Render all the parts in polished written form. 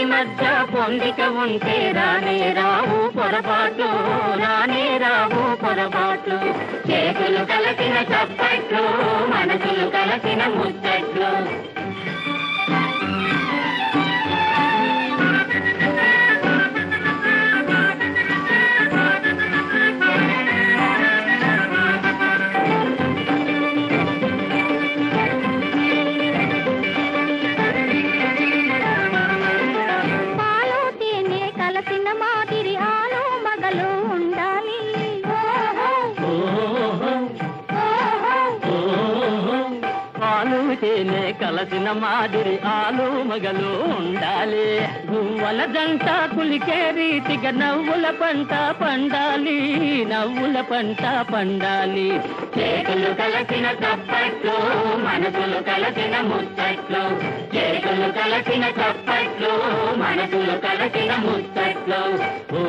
మధ్య పొందిక ఉంటే రానే రావు పొరపాట్లు, రానే రావు పొరపాట్లు. చేతులు కలిసిన చప్పట్లు, మనసులు కలిసిన ముచ్చట్లు. తేనె కలసిన మాదిరి ఆలు మగలు ఉండాలి. గువ్వల జంట కులికే రీతిగా నవ్వుల పంట పండాలి, నవ్వుల పంట పండాలి. చేతులు కలిసిన చప్పట్లు, మనసులు కలిసిన ముచ్చట్లు. చేతులు కలిసిన చప్పట్లు, మనసులు కలిసిన ముచ్చట్లు. ఓ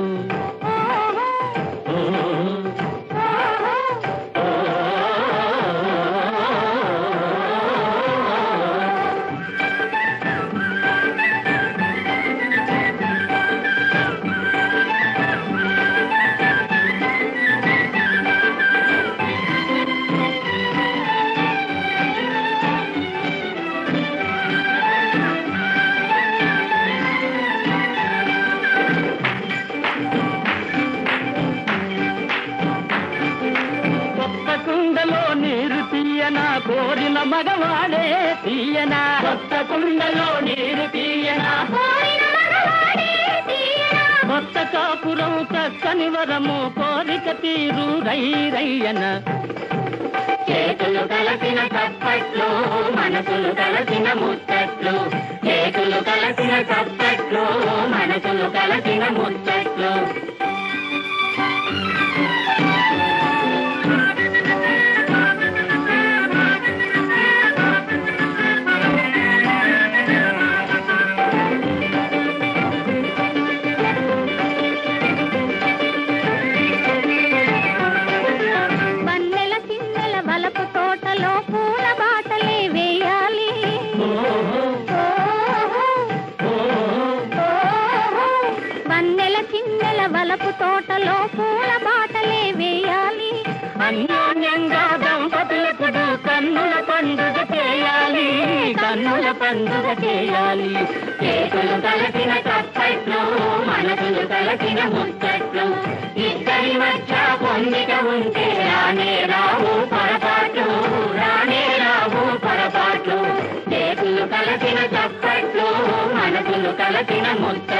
తీయనా కోరిన మగవాడే తీయనా, కొత్త కుండలో నీరు తీయనా, కొత్త కాపురం చక్కని వరము కోరిక తీరు రై రయ్యన. చేతులు కలిసిన చప్పట్లు, మనసులు కలిసిన ముచ్చట్లు. చేతులు కలిసిన చప్పట్లు, మనసులు కలిసిన ముచ్చట్లు. వలపు తోటలో పూల బాటలే వేయాలి. అన్యోన్యంగా దంపతులకుడు కన్నుల పండుగ చేయాలి, కన్నుల పండుగ చేయాలి. చేతులు కలిసిన చప్పట్లు, మనసులు కలిసిన ముచ్చట్లు. ఇద్దరి మధ్య పొందిక ఉంటే రానే రావు పొరపాట్లు, రానే రావు పొరపాట్లు. చేతులు కలిసిన చప్పట్లు, మనసులు కలిసిన ముచ్చట్లు.